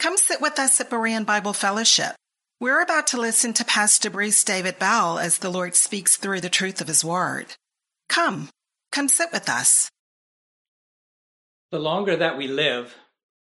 Come sit with us at Berean Bible Fellowship. We're about to listen to Pastor Bruce David Bell as the Lord speaks through the truth of his word. Come sit with us. The longer that we live,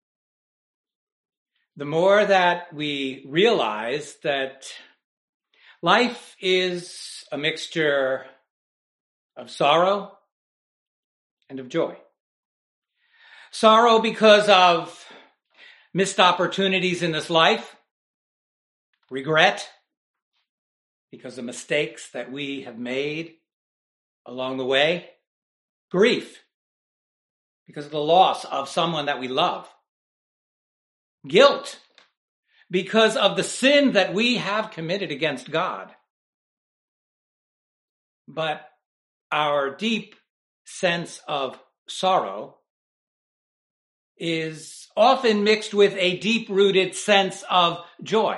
the more that we realize that life is a mixture of sorrow and of joy. Sorrow because of missed opportunities in this life, regret because of mistakes that we have made along the way, grief because of the loss of someone that we love, guilt because of the sin that we have committed against God. But our deep sense of sorrow is often mixed with a deep-rooted sense of joy,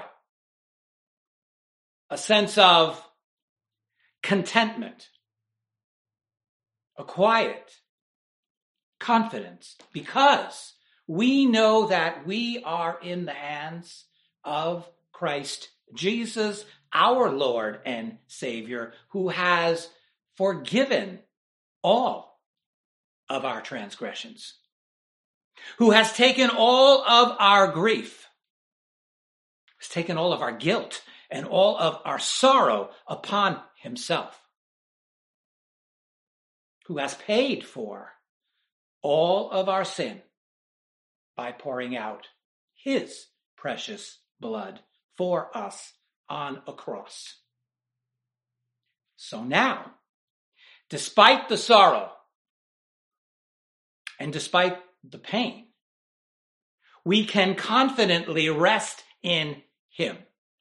a sense of contentment, a quiet confidence, because we know that we are in the hands of Christ Jesus, our Lord and Savior, who has forgiven all of our transgressions, who has taken all of our grief, has taken all of our guilt and all of our sorrow upon himself, who has paid for all of our sin by pouring out his precious blood for us on a cross. So now, despite the sorrow and despite the pain, we can confidently rest in him.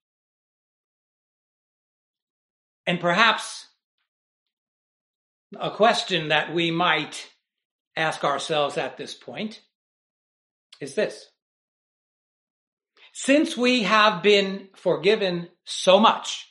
And perhaps a question that we might ask ourselves at this point is this: since we have been forgiven so much,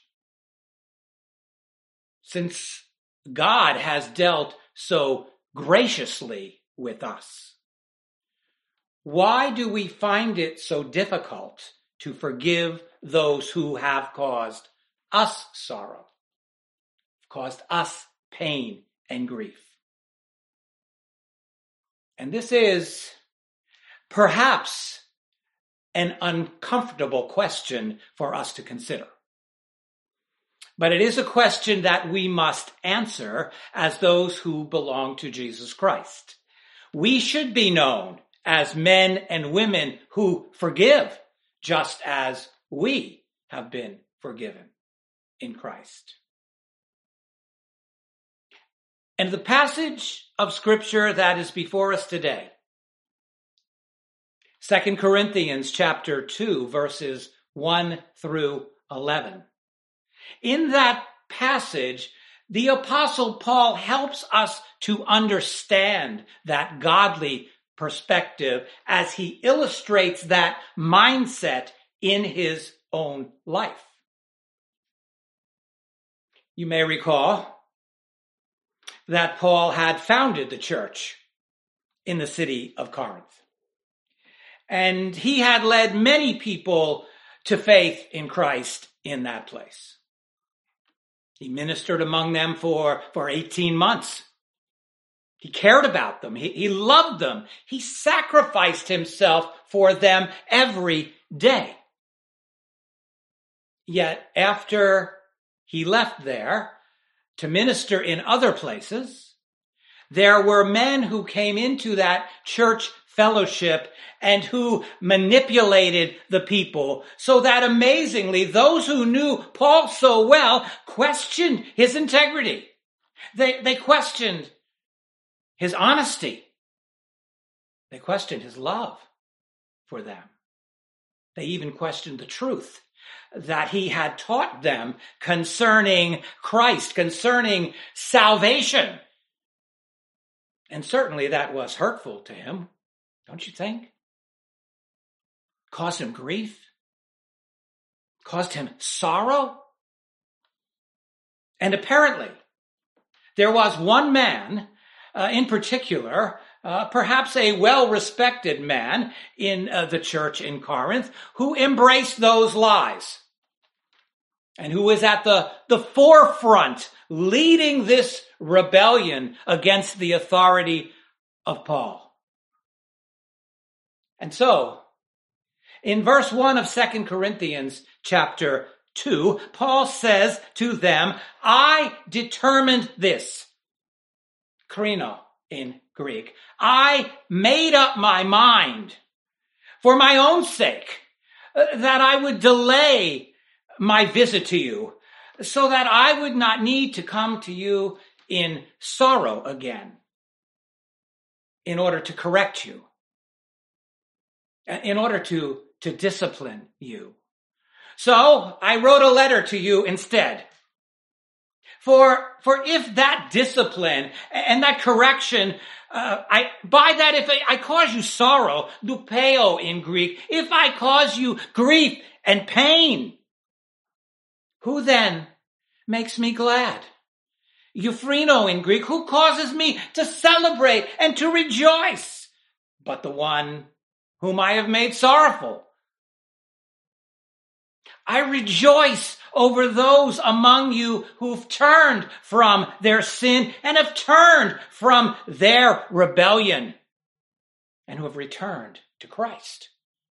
since God has dealt so graciously with us, why do we find it so difficult to forgive those who have caused us sorrow, caused us pain and grief? And this is perhaps an uncomfortable question for us to consider. But it is a question that we must answer as those who belong to Jesus Christ. We should be known as men and women who forgive, just as we have been forgiven in Christ. And the passage of Scripture that is before us today, 2 Corinthians chapter 2, verses 1 through 11. In that passage, the Apostle Paul helps us to understand that godly perspective as he illustrates that mindset in his own life. You may recall that Paul had founded the church in the city of Corinth. And he had led many people to faith in Christ in that place. He ministered among them for 18 months. He cared about them. He loved them. He sacrificed himself for them every day. Yet after he left there to minister in other places, there were men who came into that church fellowship and who manipulated the people, so that amazingly those who knew Paul so well questioned his integrity. They questioned his honesty. They questioned his love for them. They even questioned the truth that he had taught them concerning Christ, concerning salvation. And certainly that was hurtful to him, don't you think? Caused him grief? Caused him sorrow? And apparently, there was one man in particular perhaps a well-respected man in the church in Corinth, who embraced those lies and who is at the forefront leading this rebellion against the authority of Paul. And so, in verse 1 of 2 Corinthians chapter 2, Paul says to them, I determined this, krino in Greek. I made up my mind for my own sake that I would delay my visit to you so that I would not need to come to you in sorrow again in order to correct you, in order to discipline you. So I wrote a letter to you instead. For if that discipline and that correction, if I cause you sorrow, lupeo in Greek, if I cause you grief and pain, who then makes me glad? Euphrino in Greek, who causes me to celebrate and to rejoice, but the one whom I have made sorrowful. I rejoice over those among you who've turned from their sin and have turned from their rebellion and who have returned to Christ.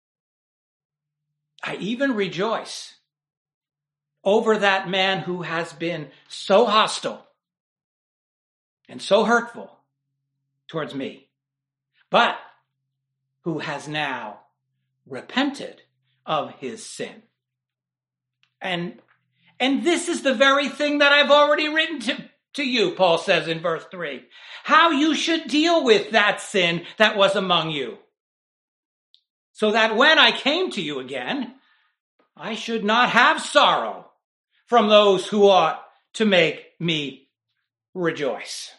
I even rejoice over that man who has been so hostile and so hurtful towards me, but who has now repented of his sin. And this is the very thing that I've already written to you, Paul says in verse 3, how you should deal with that sin that was among you, so that when I came to you again, I should not have sorrow from those who ought to make me rejoice.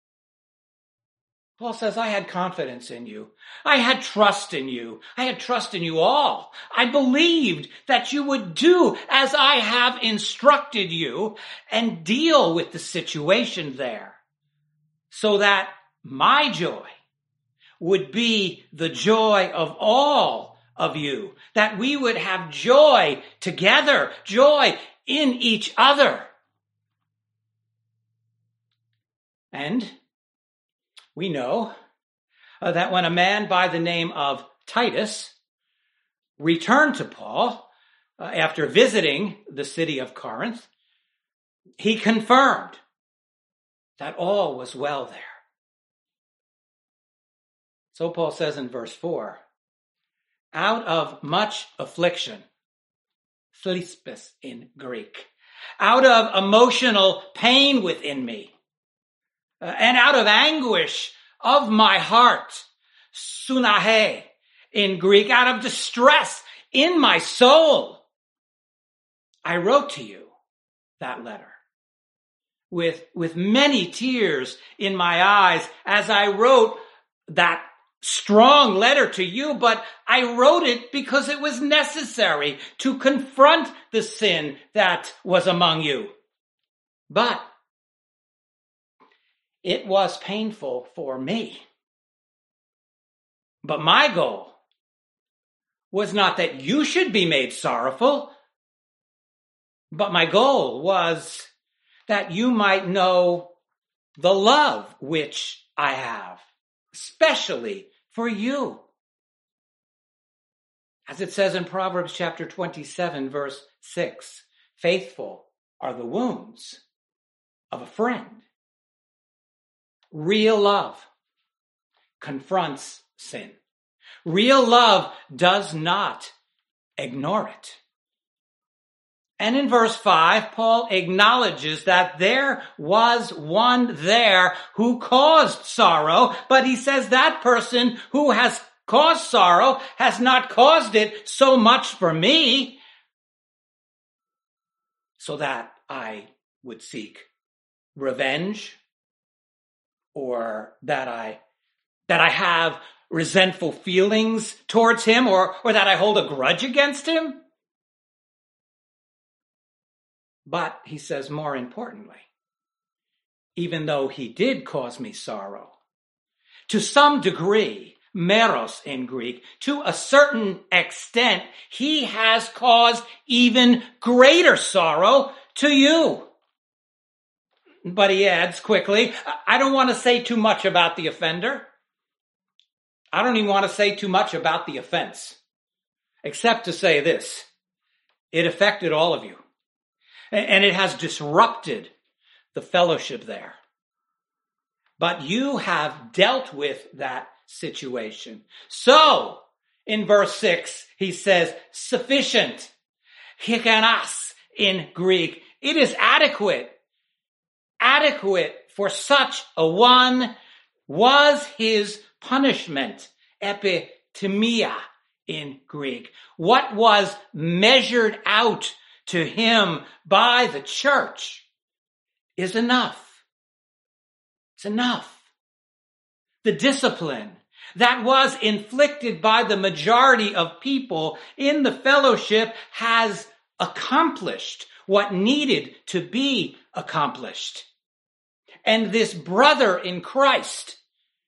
Paul says, I had confidence in you. I had trust in you. I had trust in you all. I believed that you would do as I have instructed you and deal with the situation there so that my joy would be the joy of all of you, that we would have joy together, joy in each other. And we know that when a man by the name of Titus returned to Paul after visiting the city of Corinth, he confirmed that all was well there. So Paul says in verse 4, out of much affliction, thlispis in Greek, out of emotional pain within me, and out of anguish of my heart, sunahe in Greek, out of distress in my soul, I wrote to you that letter with many tears in my eyes as I wrote that strong letter to you, but I wrote it because it was necessary to confront the sin that was among you. But it was painful for me. But my goal was not that you should be made sorrowful, but my goal was that you might know the love which I have, especially for you. As it says in Proverbs chapter 27, verse 6, faithful are the wounds of a friend. Real love confronts sin. Real love does not ignore it. And in verse 5, Paul acknowledges that there was one there who caused sorrow, but he says that person who has caused sorrow has not caused it so much for me, so that I would seek revenge, or that I have resentful feelings towards him, or that I hold a grudge against him. But he says, more importantly, even though he did cause me sorrow, To some degree, meros in Greek, to a certain extent, he has caused even greater sorrow to you. But he adds quickly, I don't want to say too much about the offender. I don't even want to say too much about the offense, except to say this. It affected all of you, and it has disrupted the fellowship there. But you have dealt with that situation. So, in verse 6, he says, sufficient, hikanas in Greek. It is adequate. Adequate for such a one was his punishment, epitimia in Greek. What was measured out to him by the church is enough. It's enough. The discipline that was inflicted by the majority of people in the fellowship has accomplished what needed to be accomplished. And this brother in Christ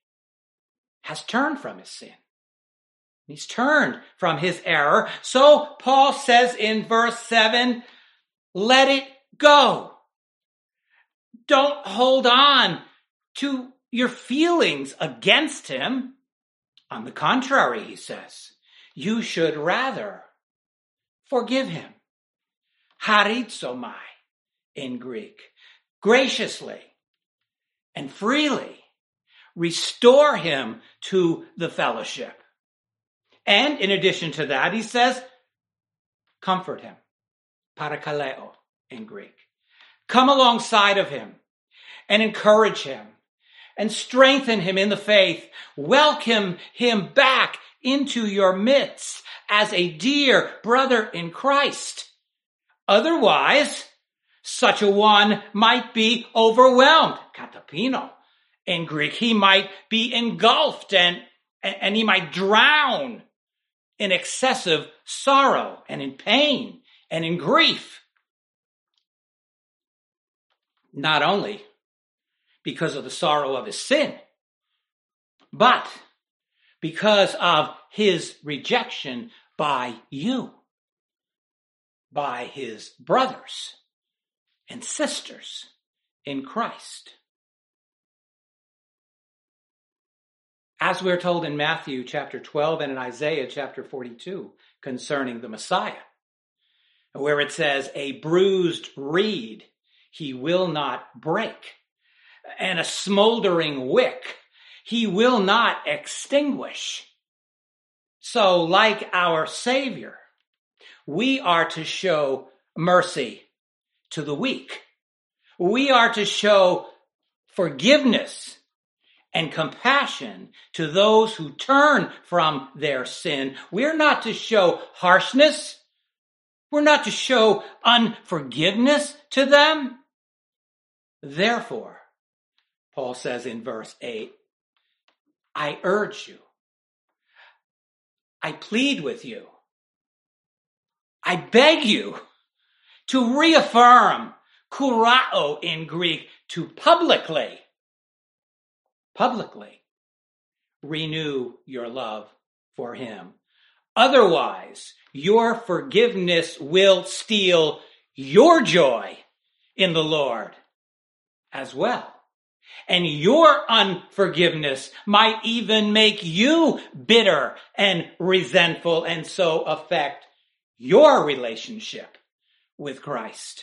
has turned from his sin. He's turned from his error. So Paul says in verse 7, let it go. Don't hold on to your feelings against him. On the contrary, he says, you should rather forgive him. Harizomai in Greek. Graciously and freely restore him to the fellowship. And in addition to that, he says, comfort him. Parakaleo in Greek. Come alongside of him and encourage him and strengthen him in the faith. Welcome him back into your midst as a dear brother in Christ. Otherwise, such a one might be overwhelmed. Katapino in Greek. He might be engulfed and he might drown in excessive sorrow and in pain and in grief. Not only because of the sorrow of his sin, but because of his rejection by you, by his brothers and sisters in Christ. As we're told in Matthew chapter 12 and in Isaiah chapter 42 concerning the Messiah, where it says, a bruised reed he will not break, and a smoldering wick he will not extinguish. So, like our Savior, we are to show mercy to the weak. We are to show forgiveness and compassion to those who turn from their sin. We're not to show harshness. We're not to show unforgiveness to them. Therefore, Paul says in verse 8, I urge you, I plead with you, I beg you to reaffirm, kurao in Greek, to publicly renew your love for him. Otherwise, your forgiveness will steal your joy in the Lord as well. And your unforgiveness might even make you bitter and resentful and so affect your relationship with Christ.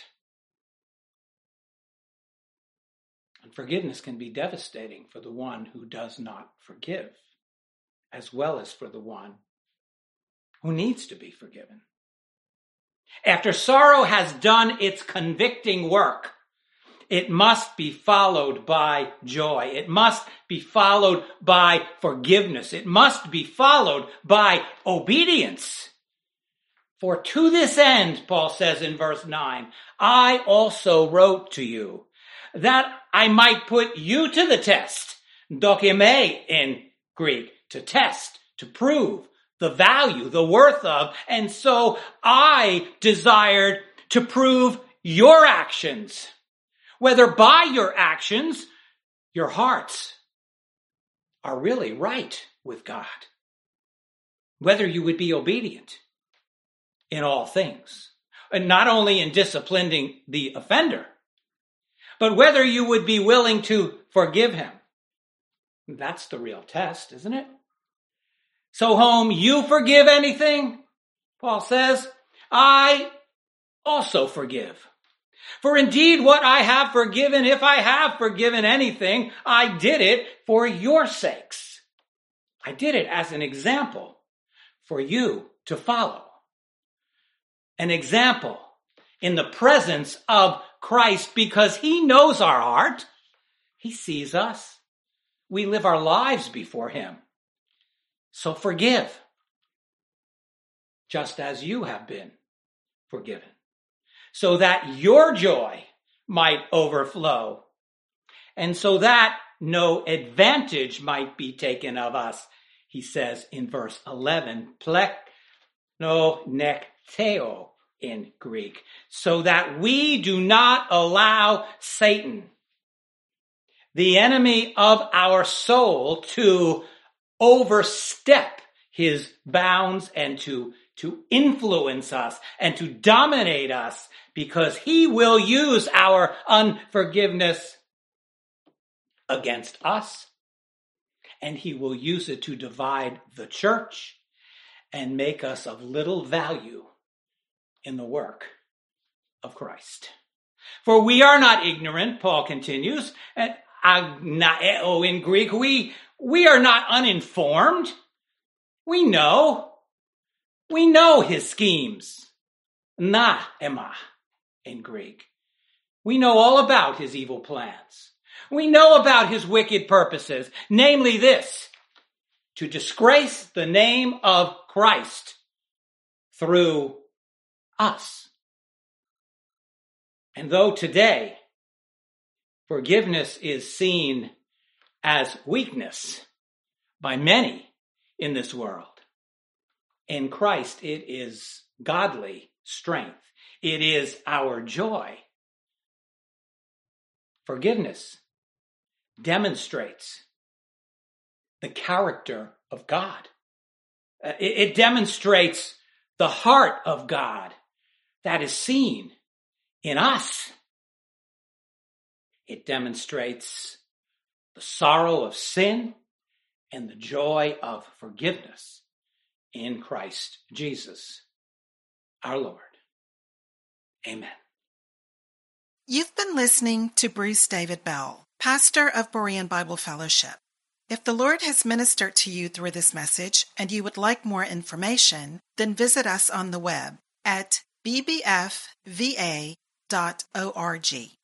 Unforgiveness can be devastating for the one who does not forgive, as well as for the one who needs to be forgiven. After sorrow has done its convicting work, it must be followed by joy. It must be followed by forgiveness. It must be followed by obedience. For to this end, Paul says in verse 9, I also wrote to you that I might put you to the test, dokime in Greek, to test, to prove the value, the worth of, and so I desired to prove your actions, whether by your actions, your hearts are really right with God. Whether you would be obedient in all things, and not only in disciplining the offender, but whether you would be willing to forgive him. That's the real test, isn't it? So home, you forgive anything? Paul says, I also forgive. For indeed, what I have forgiven, if I have forgiven anything, I did it for your sakes. I did it as an example for you to follow. An example in the presence of Christ, because he knows our heart. He sees us. We live our lives before him. So forgive, just as you have been forgiven, so that your joy might overflow, and so that no advantage might be taken of us. He says in verse 11, plekno nekteo in Greek, so that we do not allow Satan, the enemy of our soul, to overstep his bounds and to influence us and to dominate us, because he will use our unforgiveness against us, and he will use it to divide the church and make us of little value in the work of Christ. For we are not ignorant, Paul continues, and agnaeo in Greek, we are not uninformed. We know his schemes. Na ema in Greek. We know all about his evil plans. We know about his wicked purposes, namely this, to disgrace the name of Christ through us. And though today forgiveness is seen as weakness by many in this world, in Christ it is godly strength. It is our joy. Forgiveness demonstrates the character of God. It demonstrates the heart of God that is seen in us. It demonstrates the sorrow of sin and the joy of forgiveness in Christ Jesus, our Lord. Amen. You've been listening to Bruce David Bell, pastor of Berean Bible Fellowship. If the Lord has ministered to you through this message and you would like more information, then visit us on the web at bbfva.org.